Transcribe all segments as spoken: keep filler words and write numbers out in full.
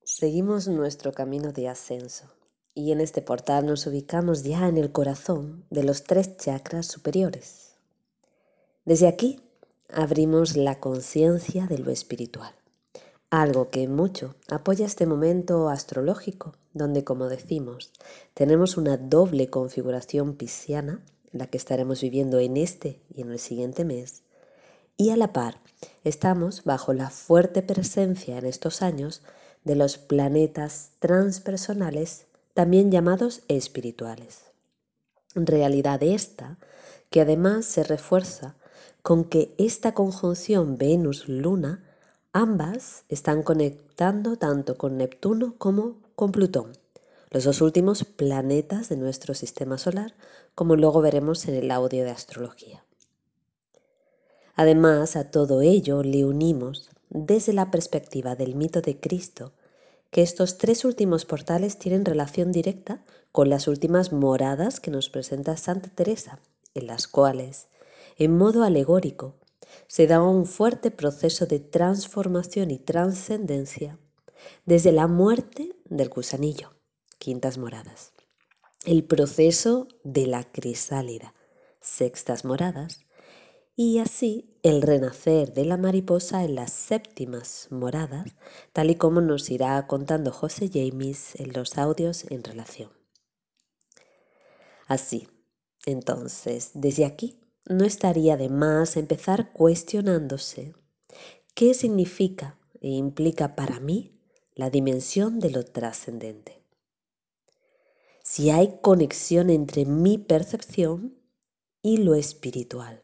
Seguimos nuestro camino de ascenso y en este portal nos ubicamos ya en el corazón de los tres chakras superiores. Desde aquí abrimos la conciencia de lo espiritual, algo que mucho apoya este momento astrológico, donde, como decimos, tenemos una doble configuración pisciana, la que estaremos viviendo en este y en el siguiente mes, y a la par estamos bajo la fuerte presencia en estos años de los planetas transpersonales, también llamados espirituales. Realidad esta que además se refuerza con que esta conjunción Venus-Luna, ambas están conectando tanto con Neptuno como con Plutón, los dos últimos planetas de nuestro sistema solar, como luego veremos en el audio de astrología. Además, a todo ello le unimos, desde la perspectiva del mito de Cristo, que estos tres últimos portales tienen relación directa con las últimas moradas que nos presenta Santa Teresa, en las cuales, en modo alegórico, se da un fuerte proceso de transformación y trascendencia desde la muerte del gusanillo, quintas moradas, el proceso de la crisálida, sextas moradas, y así el renacer de la mariposa en las séptimas moradas, tal y como nos irá contando José James en los audios en relación. Así, entonces, desde aquí no estaría de más empezar cuestionándose qué significa e implica para mí la dimensión de lo trascendente. Si hay conexión entre mi percepción y lo espiritual.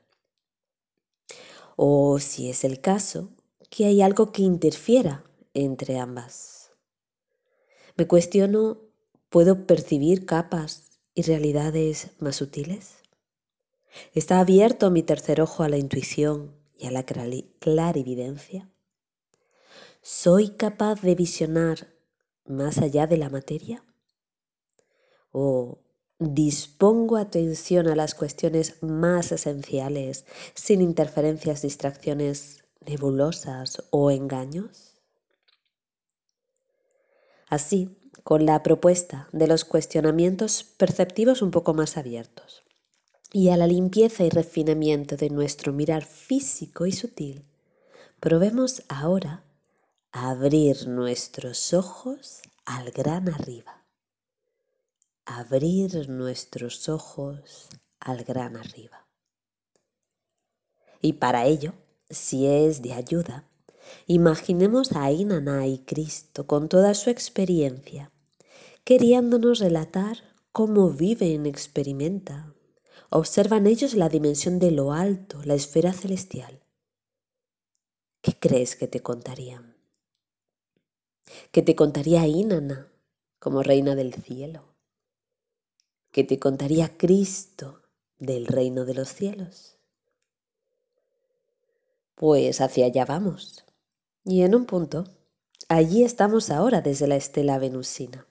O si es el caso, que hay algo que interfiera entre ambas. Me cuestiono, ¿puedo percibir capas y realidades más sutiles? ¿Está abierto mi tercer ojo a la intuición y a la clarividencia? ¿Soy capaz de visionar más allá de la materia? ¿O dispongo atención a las cuestiones más esenciales sin interferencias, distracciones nebulosas o engaños? Así, con la propuesta de los cuestionamientos perceptivos un poco más abiertos y a la limpieza y refinamiento de nuestro mirar físico y sutil, probemos ahora a abrir nuestros ojos al gran arriba. Abrir nuestros ojos al gran arriba. Y para ello, si es de ayuda, imaginemos a Inanna y Cristo con toda su experiencia, queriéndonos relatar cómo viven, experimenta, observan ellos la dimensión de lo alto, la esfera celestial. ¿Qué crees que te contarían? ¿Que te contaría Inanna como reina del cielo? ¿Que te contaría Cristo del reino de los cielos? Pues hacia allá vamos. Y en un punto, allí estamos ahora desde la estela venusina.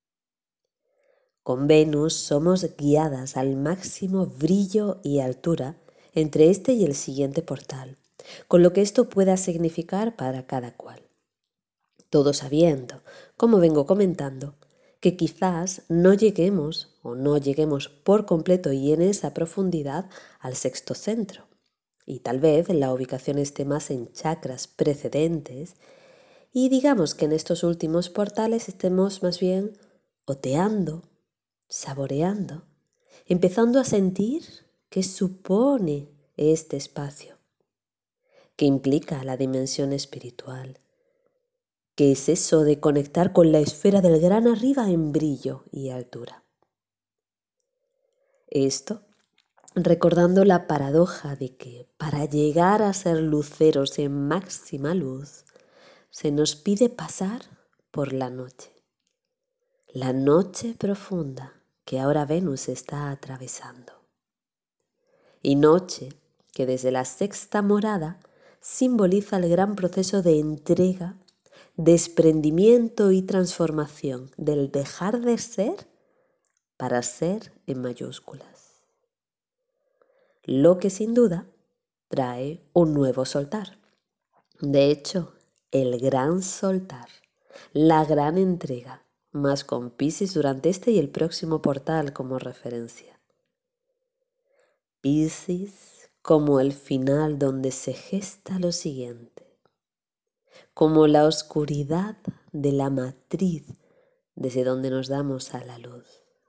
Con Venus somos guiadas al máximo brillo y altura entre este y el siguiente portal, con lo que esto pueda significar para cada cual. Todo sabiendo, como vengo comentando, que quizás no lleguemos o no lleguemos por completo y en esa profundidad al sexto centro. Y tal vez la ubicación esté más en chakras precedentes y digamos que en estos últimos portales estemos más bien oteando, saboreando, empezando a sentir qué supone este espacio, qué implica la dimensión espiritual, qué es eso de conectar con la esfera del gran arriba en brillo y altura. Esto recordando la paradoja de que para llegar a ser luceros en máxima luz, se nos pide pasar por la noche. La noche profunda que ahora Venus está atravesando. Y noche que desde la sexta morada simboliza el gran proceso de entrega, desprendimiento y transformación del dejar de ser para ser en mayúsculas. Lo que sin duda trae un nuevo soltar. De hecho, el gran soltar, la gran entrega, más con Piscis durante este y el próximo portal como referencia. Piscis como el final donde se gesta lo siguiente, como la oscuridad de la matriz desde donde nos damos a la luz.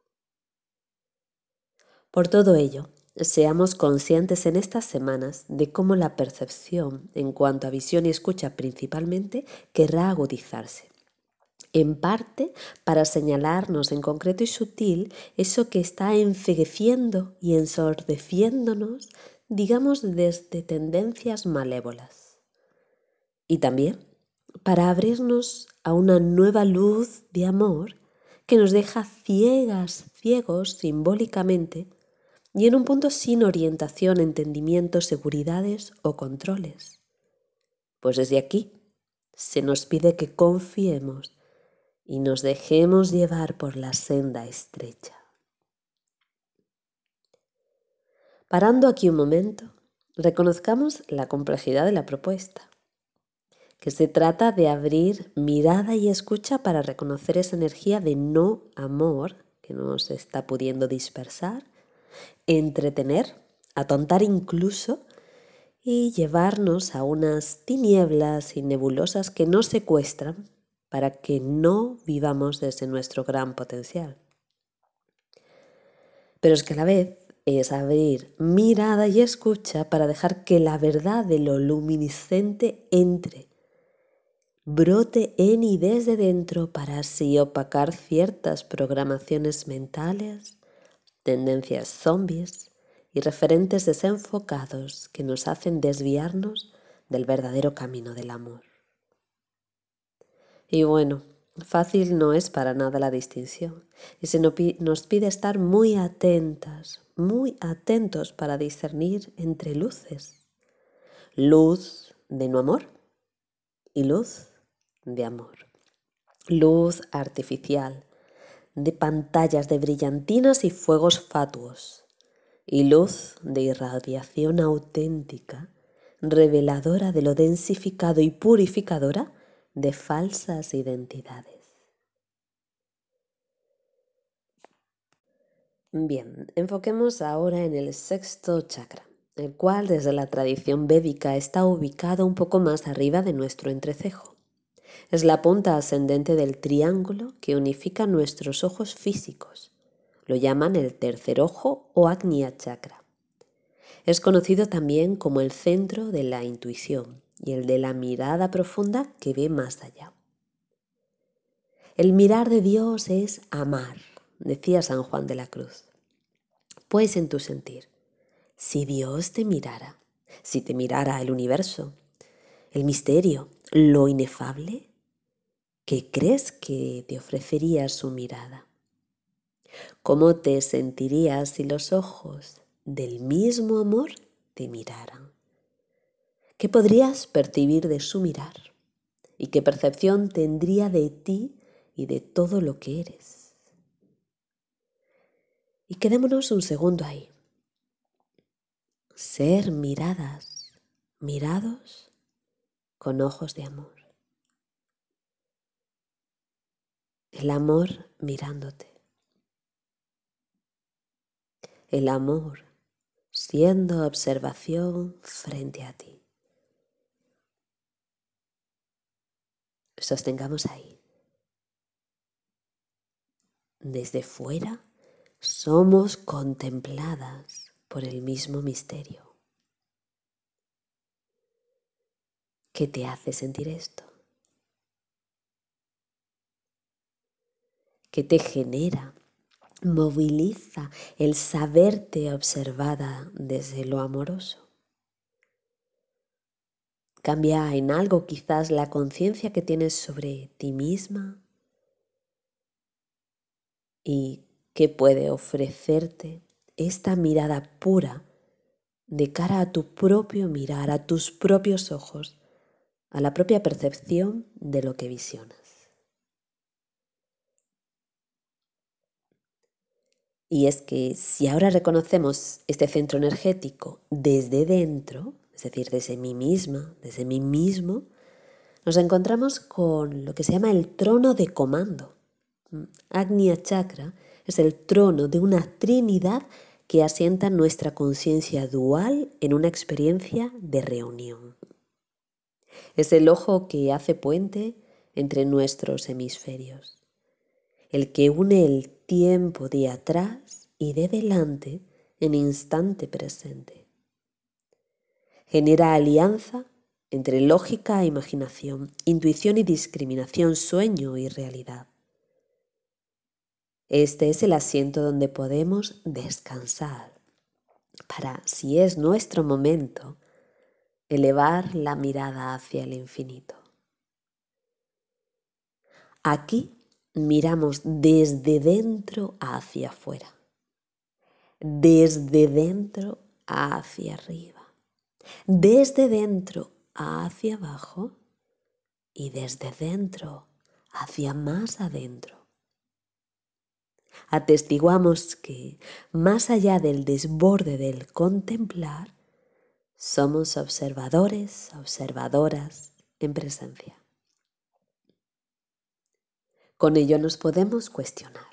Por todo ello, seamos conscientes en estas semanas de cómo la percepción, en cuanto a visión y escucha principalmente, querrá agudizarse. En parte para señalarnos en concreto y sutil eso que está encegueciendo y ensordeciéndonos, digamos desde tendencias malévolas. Y también para abrirnos a una nueva luz de amor que nos deja ciegas, ciegos simbólicamente y en un punto sin orientación, entendimiento, seguridades o controles. Pues desde aquí se nos pide que confiemos y nos dejemos llevar por la senda estrecha. Parando aquí un momento, reconozcamos la complejidad de la propuesta, que se trata de abrir mirada y escucha para reconocer esa energía de no amor que nos está pudiendo dispersar, entretener, atontar incluso y llevarnos a unas tinieblas y nebulosas que nos secuestran para que no vivamos desde nuestro gran potencial. Pero es que a la vez es abrir mirada y escucha para dejar que la verdad de lo luminiscente entre, brote en y desde dentro para así opacar ciertas programaciones mentales, tendencias zombies y referentes desenfocados que nos hacen desviarnos del verdadero camino del amor. Y bueno, fácil no es para nada la distinción y se nos pide estar muy atentas, muy atentos para discernir entre luces. Luz de no amor y luz de amor. Luz artificial, de pantallas de brillantinas y fuegos fatuos. Y luz de irradiación auténtica, reveladora de lo densificado y purificadora de falsas identidades. Bien, enfoquemos ahora en el sexto chakra, el cual desde la tradición védica está ubicado un poco más arriba de nuestro entrecejo. Es la punta ascendente del triángulo que unifica nuestros ojos físicos. Lo llaman el tercer ojo o Agnya chakra. Es conocido también como el centro de la intuición y el de la mirada profunda que ve más allá. El mirar de Dios es amar, decía San Juan de la Cruz. Pues en tu sentir, si Dios te mirara, si te mirara el universo, el misterio, lo inefable, ¿qué crees que te ofrecería su mirada? ¿Cómo te sentirías si los ojos del mismo amor te miraran? ¿Qué podrías percibir de su mirar? ¿Y qué percepción tendría de ti y de todo lo que eres? Y quedémonos un segundo ahí. Ser miradas, mirados con ojos de amor. El amor mirándote. El amor siendo observación frente a ti. Sostengamos ahí. Desde fuera somos contempladas por el mismo misterio. ¿Qué te hace sentir esto? ¿Qué te genera? Moviliza el saberte observada desde lo amoroso. Cambia en algo quizás la conciencia que tienes sobre ti misma y qué puede ofrecerte esta mirada pura de cara a tu propio mirar, a tus propios ojos, a la propia percepción de lo que visionas. Y es que si ahora reconocemos este centro energético desde dentro, es decir, desde mí misma, desde mí mismo, nos encontramos con lo que se llama el trono de comando. Agnya Chakra es el trono de una trinidad que asienta nuestra conciencia dual en una experiencia de reunión. Es el ojo que hace puente entre nuestros hemisferios, el que une el tiempo de atrás y de delante en instante presente. Genera alianza entre lógica e imaginación, intuición y discriminación, sueño y realidad. Este es el asiento donde podemos descansar para, si es nuestro momento, elevar la mirada hacia el infinito. Aquí miramos desde dentro hacia afuera, desde dentro hacia arriba, desde dentro hacia abajo y desde dentro hacia más adentro. Atestiguamos que, más allá del desborde del contemplar, somos observadores, observadoras en presencia. Con ello nos podemos cuestionar.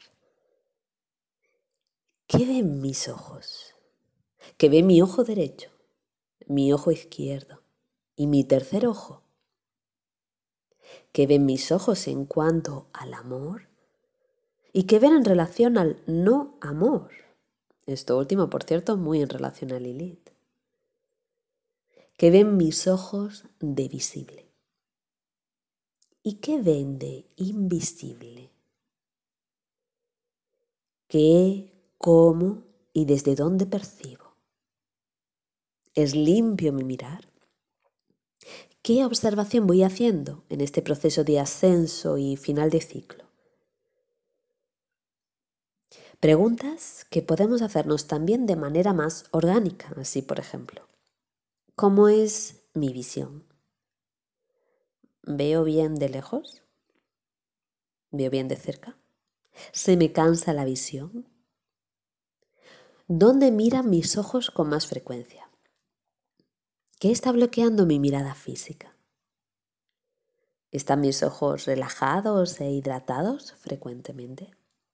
¿Qué ven mis ojos? ¿Qué ve mi ojo derecho, mi ojo izquierdo y mi tercer ojo? ¿Qué ven mis ojos en cuanto al amor? ¿Y qué ven en relación al no amor? Esto último, por cierto, muy en relación a Lilith. ¿Qué ven mis ojos de visible? ¿Y qué ven de invisible? ¿Qué, cómo y desde dónde percibo? ¿Es limpio mi mirar? ¿Qué observación voy haciendo en este proceso de ascenso y final de ciclo? Preguntas que podemos hacernos también de manera más orgánica, así por ejemplo. ¿Cómo es mi visión? ¿Veo bien de lejos? ¿Veo bien de cerca? ¿Se me cansa la visión? ¿Dónde miran mis ojos con más frecuencia? ¿Qué está bloqueando mi mirada física? ¿Están mis ojos relajados e hidratados frecuentemente?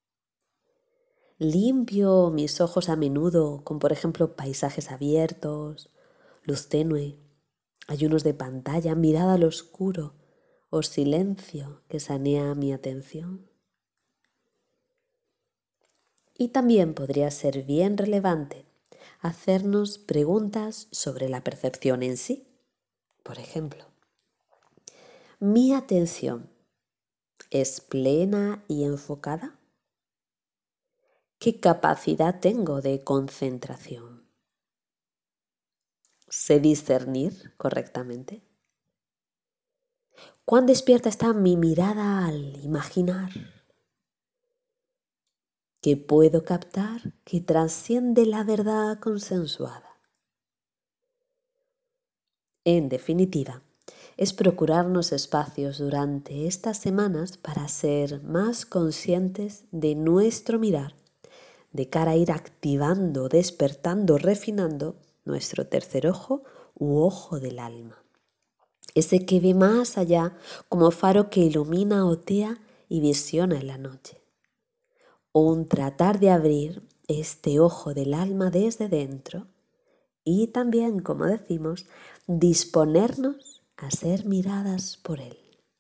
¿Limpio mis ojos a menudo con, por ejemplo, paisajes abiertos, luz tenue, ayunos de pantalla, mirada al oscuro o silencio que sanea mi atención? Y también podría ser bien relevante hacernos preguntas sobre la percepción en sí. Por ejemplo, ¿mi atención es plena y enfocada? ¿Qué capacidad tengo de concentración? ¿Sé discernir correctamente? ¿Cuán despierta está mi mirada al imaginar? ¿Qué puedo captar que trasciende la verdad consensuada? En definitiva, es procurarnos espacios durante estas semanas para ser más conscientes de nuestro mirar, de cara a ir activando, despertando, refinando nuestro tercer ojo u ojo del alma. Ese que ve más allá como faro que ilumina, otea y visiona en la noche. Un tratar de abrir este ojo del alma desde dentro y también, como decimos, disponernos a ser miradas por él.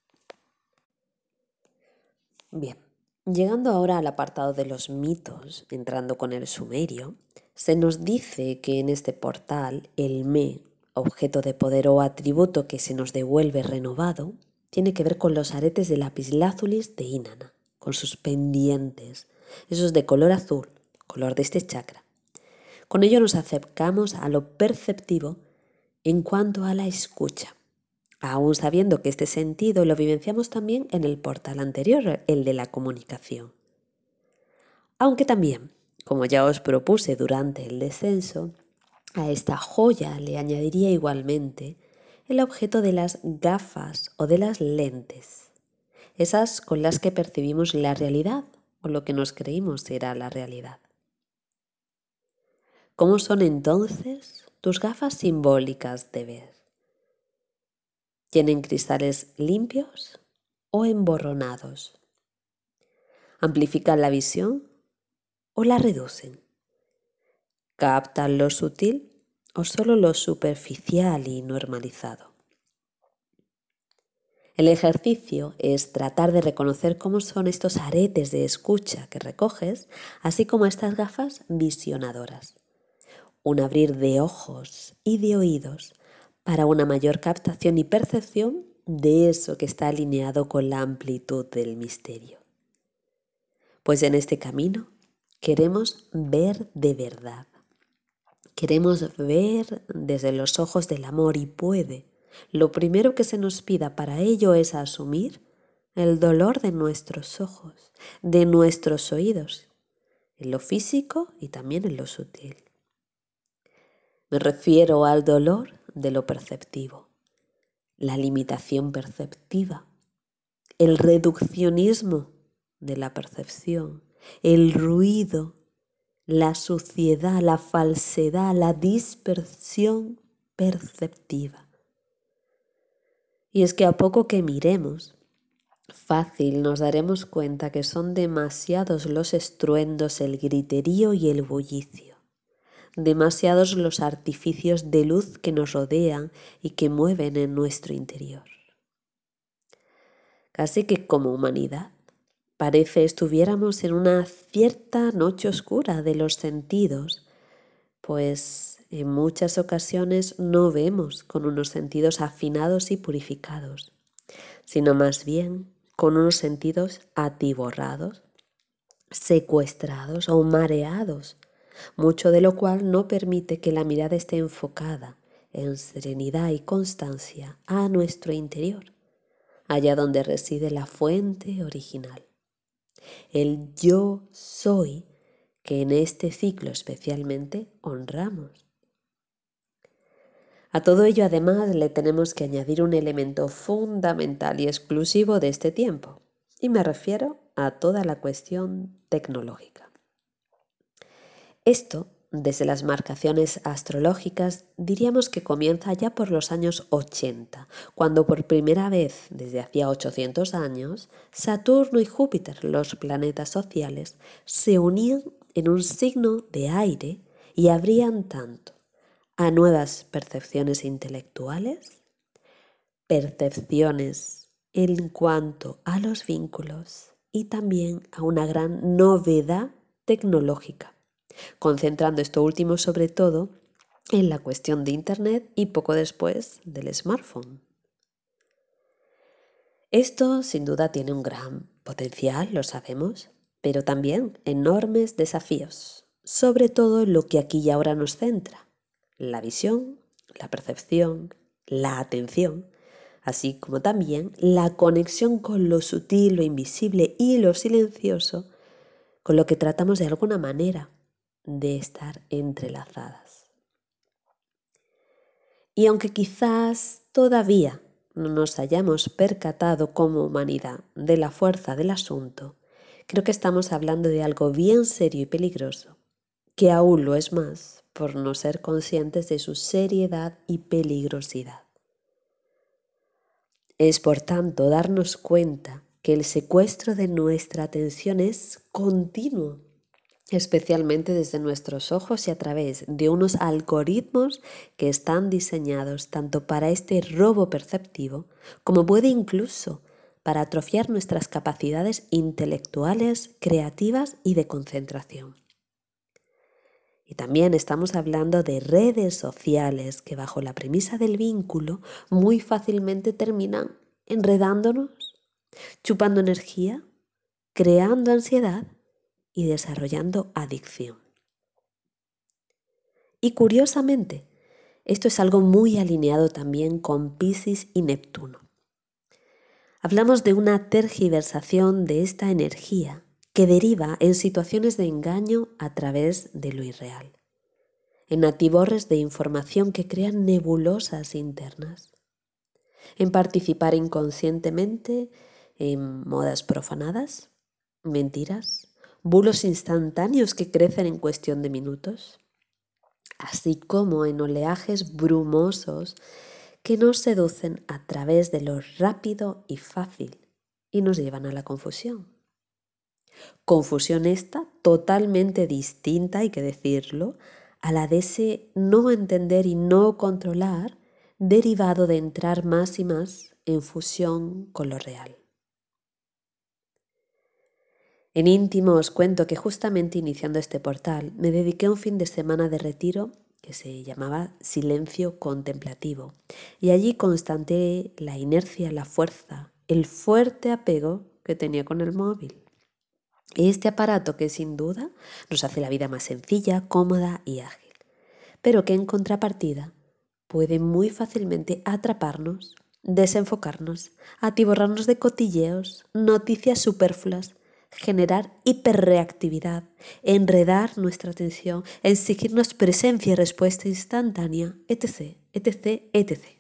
Bien, llegando ahora al apartado de los mitos, entrando con el sumerio, se nos dice que en este portal el me, objeto de poder o atributo que se nos devuelve renovado, tiene que ver con los aretes de lapislázuli de Inanna, con sus pendientes, esos de color azul, color de este chakra. Con ello nos acercamos a lo perceptivo en cuanto a la escucha, aún sabiendo que este sentido lo vivenciamos también en el portal anterior, el de la comunicación. Aunque también, como ya os propuse durante el descenso, a esta joya le añadiría igualmente el objeto de las gafas o de las lentes, esas con las que percibimos la realidad o lo que nos creímos era la realidad. ¿Cómo son entonces tus gafas simbólicas de ver? ¿Tienen cristales limpios o emborronados? ¿Amplifican la visión o la reducen? ¿Captan lo sutil o solo lo superficial y normalizado? El ejercicio es tratar de reconocer cómo son estos aretes de escucha que recoges, así como estas gafas visionadoras. Un abrir de ojos y de oídos para una mayor captación y percepción de eso que está alineado con la amplitud del misterio. Pues en este camino queremos ver de verdad. Queremos ver desde los ojos del amor y puede. Lo primero que se nos pida para ello es asumir el dolor de nuestros ojos, de nuestros oídos, en lo físico y también en lo sutil. Me refiero al dolor de lo perceptivo, la limitación perceptiva, el reduccionismo de la percepción, el ruido, la suciedad, la falsedad, la dispersión perceptiva. Y es que a poco que miremos, fácil nos daremos cuenta que son demasiados los estruendos, el griterío y el bullicio, demasiados los artificios de luz que nos rodean y que mueven en nuestro interior. Casi que como humanidad, parece estuviéramos en una cierta noche oscura de los sentidos, pues en muchas ocasiones no vemos con unos sentidos afinados y purificados, sino más bien con unos sentidos atiborrados, secuestrados o mareados, mucho de lo cual no permite que la mirada esté enfocada en serenidad y constancia a nuestro interior, allá donde reside la fuente original, el yo soy que en este ciclo especialmente honramos. A todo ello además le tenemos que añadir un elemento fundamental y exclusivo de este tiempo, y me refiero a toda la cuestión tecnológica. Esto, desde las marcaciones astrológicas, diríamos que comienza ya por los años ochenta, cuando por primera vez, desde hacía ochocientos años, Saturno y Júpiter, los planetas sociales, se unían en un signo de aire y abrían tanto a nuevas percepciones intelectuales, percepciones en cuanto a los vínculos y también a una gran novedad tecnológica, concentrando esto último sobre todo en la cuestión de Internet y poco después del smartphone. Esto sin duda tiene un gran potencial, lo sabemos, pero también enormes desafíos, sobre todo en lo que aquí y ahora nos centra, la visión, la percepción, la atención, así como también la conexión con lo sutil, lo invisible y lo silencioso, con lo que tratamos de alguna manera de estar entrelazadas. Y aunque quizás todavía no nos hayamos percatado como humanidad de la fuerza del asunto, creo que estamos hablando de algo bien serio y peligroso, que aún lo es más por no ser conscientes de su seriedad y peligrosidad. Es por tanto darnos cuenta que el secuestro de nuestra atención es continuo, especialmente desde nuestros ojos y a través de unos algoritmos que están diseñados tanto para este robo perceptivo como puede incluso para atrofiar nuestras capacidades intelectuales, creativas y de concentración. Y también estamos hablando de redes sociales que bajo la premisa del vínculo muy fácilmente terminan enredándonos, chupando energía, creando ansiedad y desarrollando adicción. Y curiosamente, esto es algo muy alineado también con Piscis y Neptuno. Hablamos de una tergiversación de esta energía que deriva en situaciones de engaño a través de lo irreal, en atiborres de información que crean nebulosas internas, en participar inconscientemente en modas profanadas, mentiras, bulos instantáneos que crecen en cuestión de minutos, así como en oleajes brumosos que nos seducen a través de lo rápido y fácil y nos llevan a la confusión. Confusión esta totalmente distinta, hay que decirlo, a la de ese no entender y no controlar derivado de entrar más y más en fusión con lo real. En íntimo os cuento que justamente iniciando este portal me dediqué un fin de semana de retiro que se llamaba Silencio Contemplativo y allí constaté la inercia, la fuerza, el fuerte apego que tenía con el móvil. Este aparato que sin duda nos hace la vida más sencilla, cómoda y ágil, pero que en contrapartida puede muy fácilmente atraparnos, desenfocarnos, atiborrarnos de cotilleos, noticias superfluas, generar hiperreactividad, enredar nuestra atención, exigirnos presencia y respuesta instantánea, etc, etc, etcétera.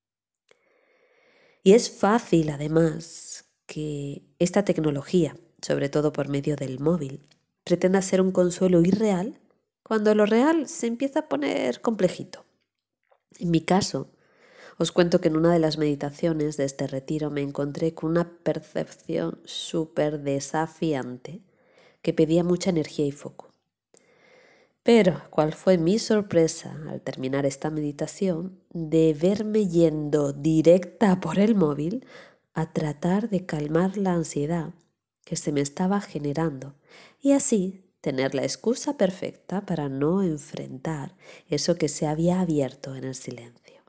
Y es fácil, además, que esta tecnología, sobre todo por medio del móvil, pretenda ser un consuelo irreal cuando lo real se empieza a poner complejito. En mi caso, os cuento que en una de las meditaciones de este retiro me encontré con una percepción súper desafiante que pedía mucha energía y foco. Pero, ¿cuál fue mi sorpresa al terminar esta meditación de verme yendo directa por el móvil a tratar de calmar la ansiedad que se me estaba generando y así tener la excusa perfecta para no enfrentar eso que se había abierto en el silencio?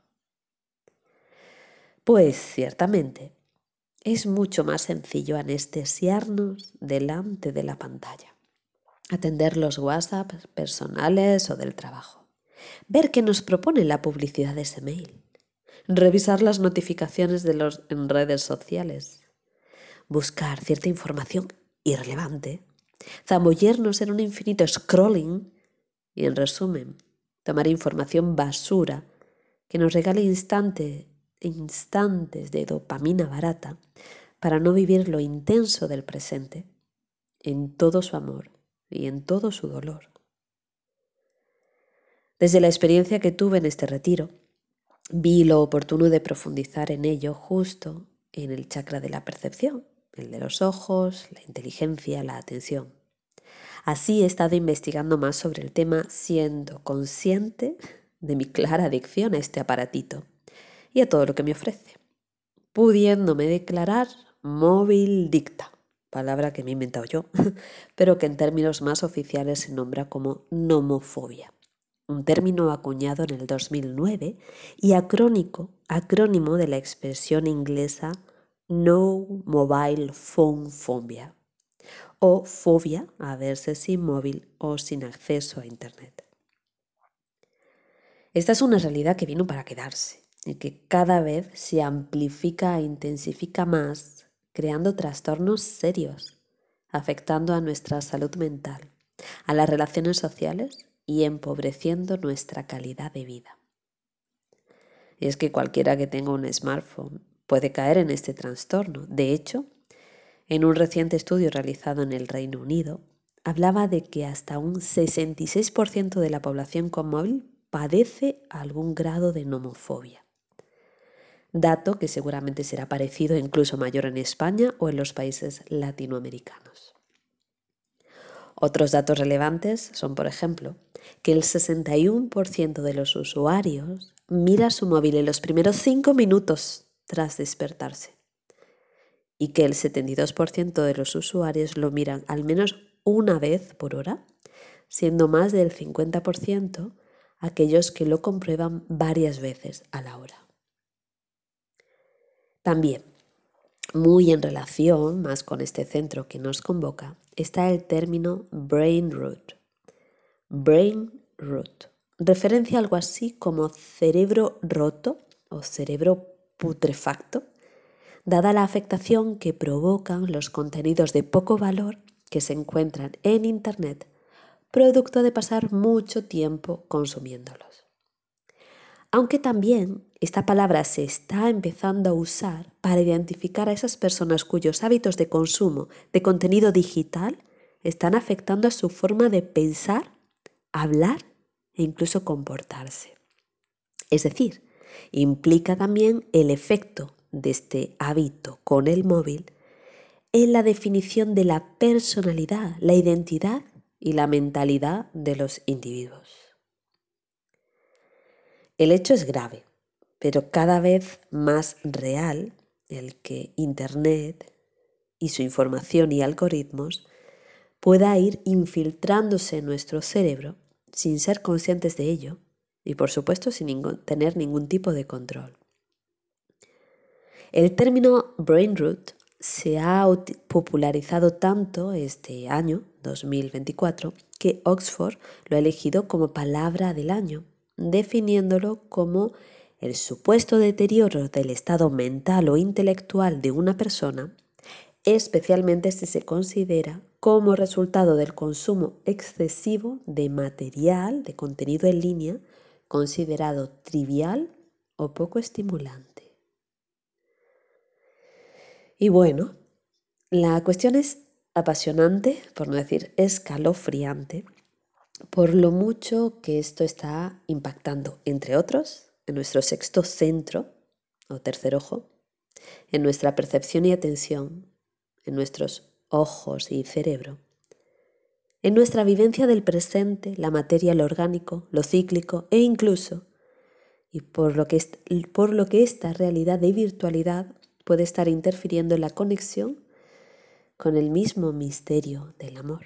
Pues ciertamente es mucho más sencillo anestesiarnos delante de la pantalla, atender los WhatsApp personales o del trabajo, ver qué nos propone la publicidad de ese mail, revisar las notificaciones de los en redes sociales, buscar cierta información irrelevante, zambullirnos en un infinito scrolling y, en resumen, tomar información basura que nos regale instante, instantes de dopamina barata para no vivir lo intenso del presente en todo su amor y en todo su dolor. Desde la experiencia que tuve en este retiro, vi lo oportuno de profundizar en ello justo en el chakra de la percepción, el de los ojos, la inteligencia, la atención. Así he estado investigando más sobre el tema, siendo consciente de mi clara adicción a este aparatito y a todo lo que me ofrece, pudiéndome declarar móvil dicta, palabra que me he inventado yo, pero que en términos más oficiales se nombra como nomofobia, un término acuñado en el dos mil nueve y acrónico, acrónimo de la expresión inglesa No Mobile Phone Phobia, o fobia a verse sin móvil o sin acceso a Internet. Esta es una realidad que vino para quedarse y que cada vez se amplifica e intensifica más, creando trastornos serios, afectando a nuestra salud mental, a las relaciones sociales y empobreciendo nuestra calidad de vida. Y es que cualquiera que tenga un smartphone puede caer en este trastorno. De hecho, en un reciente estudio realizado en el Reino Unido, hablaba de que hasta un sesenta y seis por ciento de la población con móvil padece algún grado de nomofobia. Dato que seguramente será parecido e incluso mayor en España o en los países latinoamericanos. Otros datos relevantes son, por ejemplo, que el sesenta y uno por ciento de los usuarios mira su móvil en los primeros cinco minutos tras despertarse y que el setenta y dos por ciento de los usuarios lo miran al menos una vez por hora, siendo más del cincuenta por ciento aquellos que lo comprueban varias veces a la hora. También, muy en relación más con este centro que nos convoca, está el término brain rot. Brain rot, referencia a algo así como cerebro roto o cerebro putrefacto, dada la afectación que provocan los contenidos de poco valor que se encuentran en Internet, producto de pasar mucho tiempo consumiéndolos. Aunque también esta palabra se está empezando a usar para identificar a esas personas cuyos hábitos de consumo de contenido digital están afectando a su forma de pensar, hablar e incluso comportarse. Es decir, implica también el efecto de este hábito con el móvil en la definición de la personalidad, la identidad y la mentalidad de los individuos. El hecho es grave, pero cada vez más real el que Internet y su información y algoritmos pueda ir infiltrándose en nuestro cerebro sin ser conscientes de ello y, por supuesto, sin ningún, tener ningún tipo de control. El término brain rot se ha popularizado tanto este año, dos mil veinticuatro, que Oxford lo ha elegido como palabra del año, definiéndolo como el supuesto deterioro del estado mental o intelectual de una persona, especialmente si se considera como resultado del consumo excesivo de material, de contenido en línea, considerado trivial o poco estimulante. Y bueno, la cuestión es apasionante, por no decir escalofriante, por lo mucho que esto está impactando, entre otros, en nuestro sexto centro o tercer ojo, en nuestra percepción y atención, en nuestros ojos y cerebro, en nuestra vivencia del presente, la materia, lo orgánico, lo cíclico e incluso, y por lo que, est- por lo que esta realidad de virtualidad puede estar interfiriendo en la conexión con el mismo misterio del amor.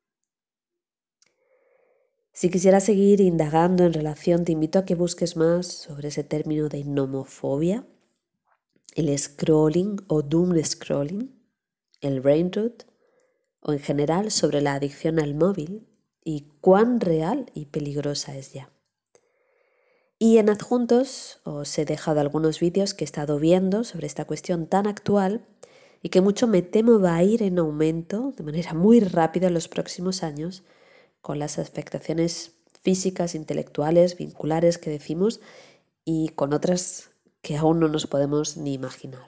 Si quisieras seguir indagando en relación, te invito a que busques más sobre ese término de nomofobia, el scrolling o doom scrolling, el brain rot, o en general sobre la adicción al móvil y cuán real y peligrosa es ya. Y en adjuntos os he dejado algunos vídeos que he estado viendo sobre esta cuestión tan actual y que mucho me temo va a ir en aumento de manera muy rápida en los próximos años con las afectaciones físicas, intelectuales, vinculares que decimos y con otras que aún no nos podemos ni imaginar.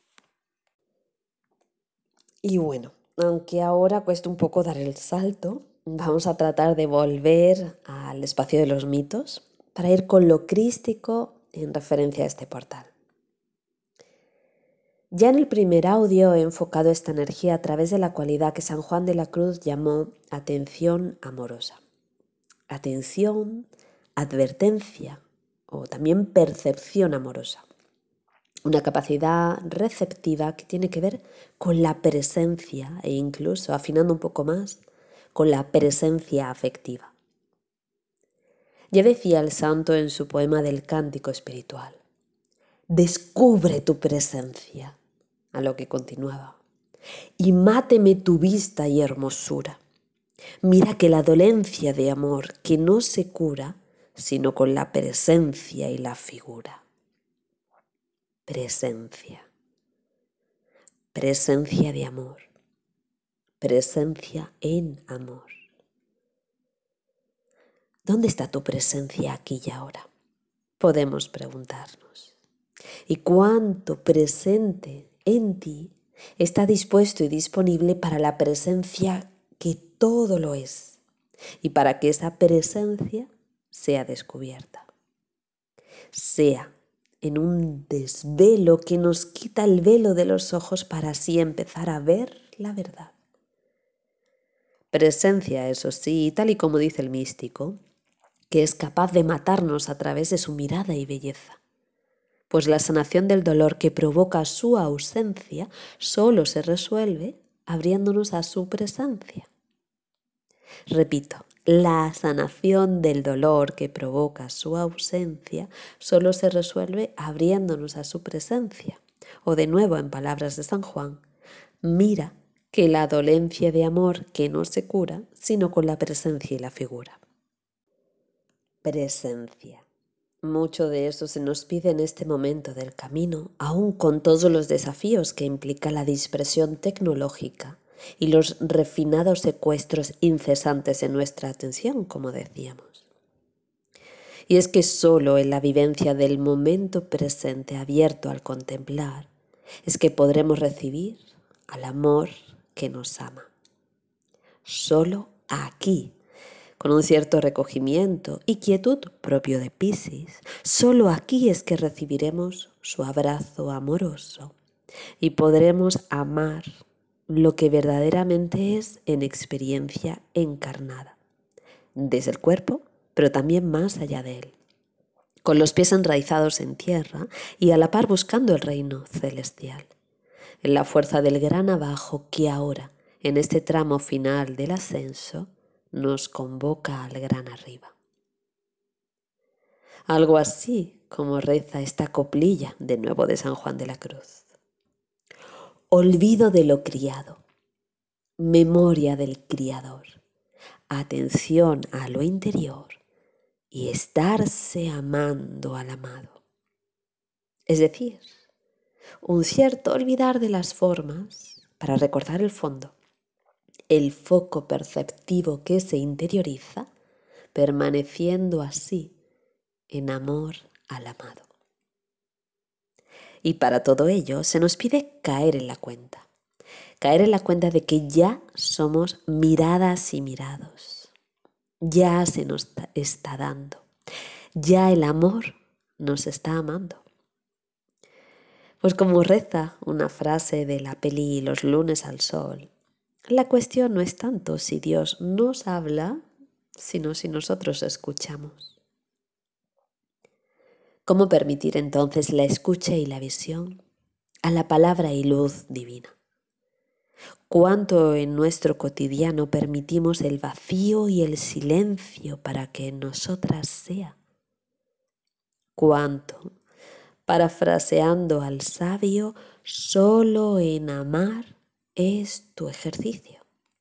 Y bueno, aunque ahora cuesta un poco dar el salto, vamos a tratar de volver al espacio de los mitos para ir con lo crístico en referencia a este portal. Ya en el primer audio he enfocado esta energía a través de la cualidad que San Juan de la Cruz llamó atención amorosa. Atención, advertencia o también percepción amorosa. Una capacidad receptiva que tiene que ver con la presencia e incluso, afinando un poco más, con la presencia afectiva. Ya decía el santo en su poema del Cántico Espiritual: descubre tu presencia, a lo que continuaba, y máteme tu vista y hermosura. Mira que la dolencia de amor que no se cura sino con la presencia y la figura. Presencia. Presencia de amor. Presencia en amor. ¿Dónde está tu presencia aquí y ahora? Podemos preguntarnos. ¿Y cuánto presente en ti está dispuesto y disponible para la presencia que todo lo es y para que esa presencia sea descubierta? Sea en un desvelo que nos quita el velo de los ojos para así empezar a ver la verdad. Presencia, eso sí, tal y como dice el místico, que es capaz de matarnos a través de su mirada y belleza. Pues la sanación del dolor que provoca su ausencia solo se resuelve abriéndonos a su presencia. Repito, la sanación del dolor que provoca su ausencia solo se resuelve abriéndonos a su presencia. O de nuevo, en palabras de San Juan, mira que la dolencia de amor que no se cura sino con la presencia y la figura. Presencia. Mucho de eso se nos pide en este momento del camino, aún con todos los desafíos que implica la dispersión tecnológica y los refinados secuestros incesantes en nuestra atención, como decíamos. Y es que solo en la vivencia del momento presente abierto al contemplar es que podremos recibir al amor que nos ama. Solo aquí, con un cierto recogimiento y quietud propio de Piscis, solo aquí es que recibiremos su abrazo amoroso y podremos amar lo que verdaderamente es en experiencia encarnada, desde el cuerpo, pero también más allá de él, con los pies enraizados en tierra y a la par buscando el reino celestial, en la fuerza del gran abajo que ahora, en este tramo final del ascenso, nos convoca al gran arriba. Algo así como reza esta coplilla de nuevo de San Juan de la Cruz. Olvido de lo criado, memoria del Criador, atención a lo interior y estarse amando al amado. Es decir, un cierto olvidar de las formas para recordar el fondo, el foco perceptivo que se interioriza, permaneciendo así en amor al amado. Y para todo ello se nos pide caer en la cuenta, caer en la cuenta de que ya somos miradas y mirados, ya se nos está dando, ya el amor nos está amando. Pues como reza una frase de la peli Los lunes al sol, la cuestión no es tanto si Dios nos habla, sino si nosotros escuchamos. ¿Cómo permitir entonces la escucha y la visión a la palabra y luz divina? ¿Cuánto en nuestro cotidiano permitimos el vacío y el silencio para que en nosotras sea? ¿Cuánto, parafraseando al sabio, solo en amar es tu ejercicio?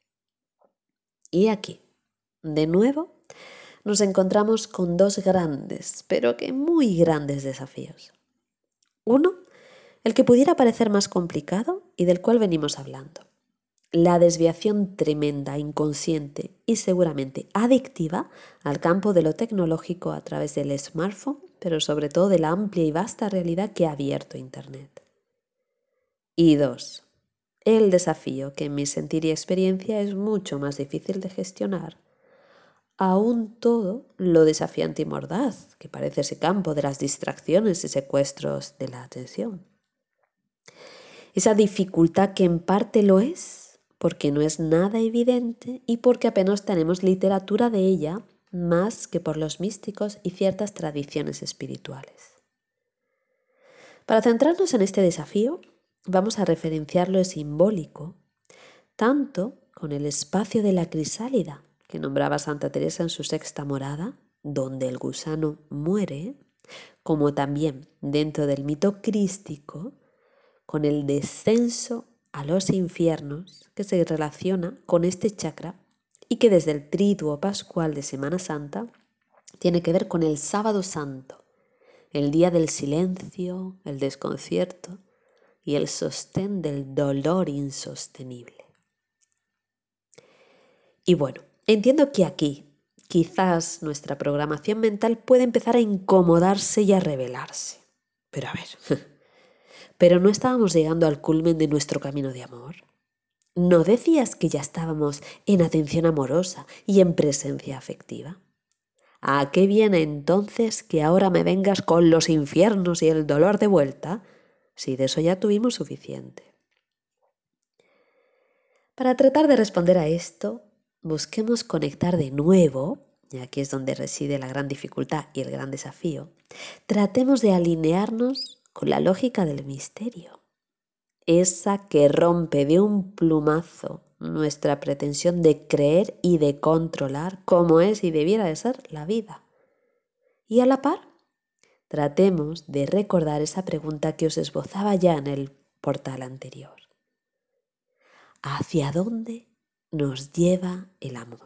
Y aquí, de nuevo, nos encontramos con dos grandes, pero que muy grandes desafíos. Uno, el que pudiera parecer más complicado y del cual venimos hablando. La desviación tremenda, inconsciente y seguramente adictiva al campo de lo tecnológico a través del smartphone, pero sobre todo de la amplia y vasta realidad que ha abierto Internet. Y dos, el desafío que en mi sentir y experiencia es mucho más difícil de gestionar, aún todo lo desafiante y mordaz que parece ese campo de las distracciones y secuestros de la atención. Esa dificultad que en parte lo es, porque no es nada evidente y porque apenas tenemos literatura de ella más que por los místicos y ciertas tradiciones espirituales. Para centrarnos en este desafío, vamos a referenciar lo simbólico, tanto con el espacio de la crisálida, que nombraba Santa Teresa en su sexta morada, donde el gusano muere, como también dentro del mito crístico, con el descenso a los infiernos que se relaciona con este chakra y que desde el triduo pascual de Semana Santa tiene que ver con el sábado santo, el día del silencio, el desconcierto y el sostén del dolor insostenible. Y bueno, entiendo que aquí quizás nuestra programación mental puede empezar a incomodarse y a rebelarse. Pero a ver, ¿pero no estábamos llegando al culmen de nuestro camino de amor? ¿No decías que ya estábamos en atención amorosa y en presencia afectiva? ¿A qué viene entonces que ahora me vengas con los infiernos y el dolor de vuelta, si de eso ya tuvimos suficiente? Para tratar de responder a esto, busquemos conectar de nuevo, y aquí es donde reside la gran dificultad y el gran desafío. Tratemos de alinearnos con la lógica del misterio, esa que rompe de un plumazo nuestra pretensión de creer y de controlar cómo es y debiera de ser la vida. Y a la par, tratemos de recordar esa pregunta que os esbozaba ya en el portal anterior. ¿Hacia dónde nos lleva el amor?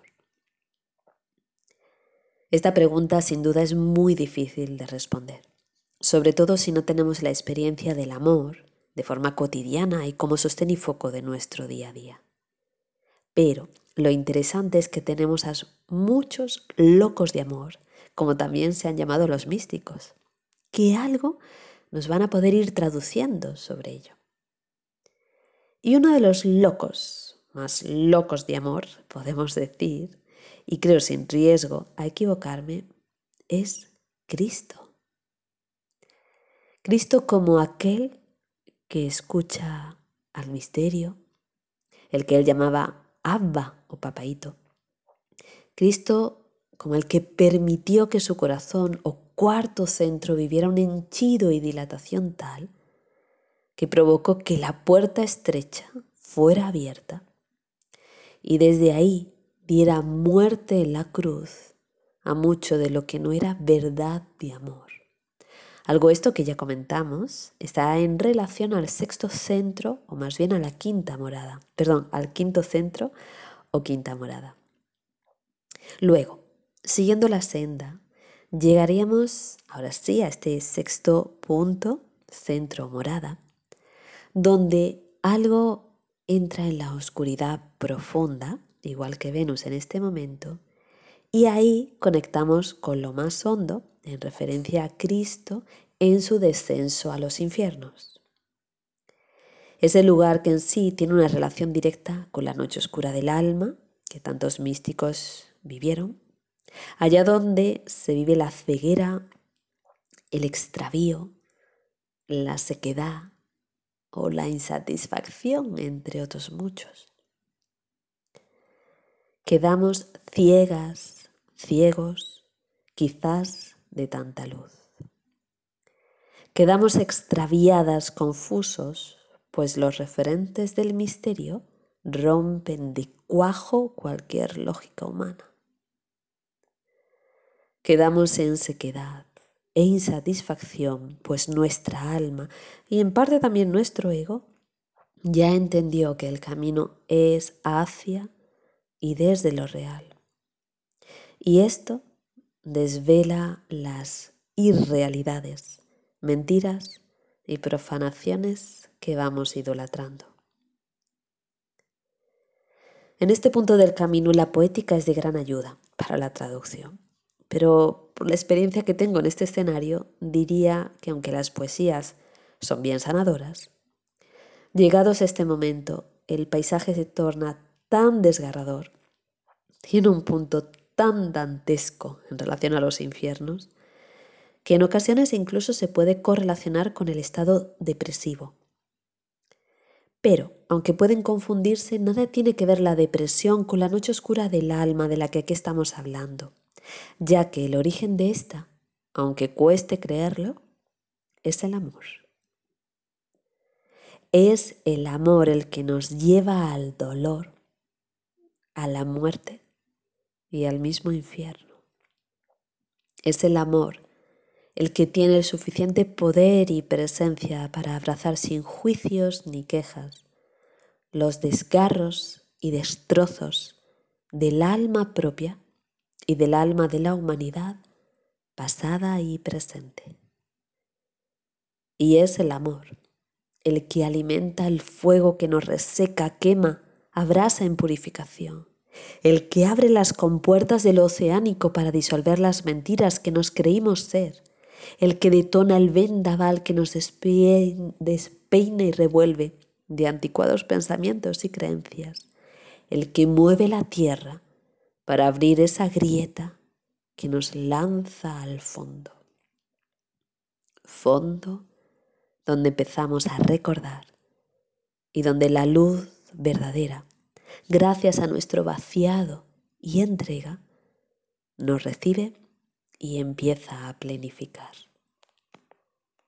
Esta pregunta sin duda es muy difícil de responder, sobre todo si no tenemos la experiencia del amor de forma cotidiana y como sostén y foco de nuestro día a día. Pero lo interesante es que tenemos a muchos locos de amor, como también se han llamado los místicos, que algo nos van a poder ir traduciendo sobre ello. Y uno de los locos, más locos de amor, podemos decir, y creo sin riesgo a equivocarme, es Cristo. Cristo como aquel que escucha al misterio, el que él llamaba Abba o papaíto. Cristo como el que permitió que su corazón o cuarto centro viviera un henchido y dilatación tal que provocó que la puerta estrecha fuera abierta y desde ahí diera muerte en la cruz a mucho de lo que no era verdad de amor. Algo esto que ya comentamos está en relación al sexto centro, o más bien a la quinta morada, perdón, al quinto centro o quinta morada. Luego, siguiendo la senda, llegaríamos ahora sí a este sexto punto, centro morada, donde algo entra en la oscuridad profunda, igual que Venus en este momento, y ahí conectamos con lo más hondo, en referencia a Cristo en su descenso a los infiernos. Es el lugar que en sí tiene una relación directa con la noche oscura del alma, que tantos místicos vivieron, allá donde se vive la ceguera, el extravío, la sequedad o la insatisfacción, entre otros muchos. Quedamos ciegas, ciegos, quizás de tanta luz. Quedamos extraviadas, confusos, pues los referentes del misterio rompen de cuajo cualquier lógica humana. Quedamos en sequedad e insatisfacción, pues nuestra alma, y en parte también nuestro ego, ya entendió que el camino es hacia y desde lo real. Y esto desvela las irrealidades, mentiras y profanaciones que vamos idolatrando. En este punto del camino la poética es de gran ayuda para la traducción, pero por la experiencia que tengo en este escenario diría que aunque las poesías son bien sanadoras, llegados a este momento el paisaje se torna tan desgarrador, tiene un punto tan dantesco en relación a los infiernos, que en ocasiones incluso se puede correlacionar con el estado depresivo. Pero, aunque pueden confundirse, nada tiene que ver la depresión con la noche oscura del alma de la que aquí estamos hablando, ya que el origen de esta, aunque cueste creerlo, es el amor. Es el amor el que nos lleva al dolor, a la muerte y al mismo infierno. Es el amor el que tiene el suficiente poder y presencia para abrazar sin juicios ni quejas los desgarros y destrozos del alma propia y del alma de la humanidad pasada y presente. Y es el amor el que alimenta el fuego que nos reseca, quema, abrasa en purificación, el que abre las compuertas del oceánico para disolver las mentiras que nos creímos ser, el que detona el vendaval que nos despeina y revuelve de anticuados pensamientos y creencias, el que mueve la tierra para abrir esa grieta que nos lanza al fondo. Fondo donde empezamos a recordar y donde la luz verdadera, gracias a nuestro vaciado y entrega, nos recibe y empieza a plenificar.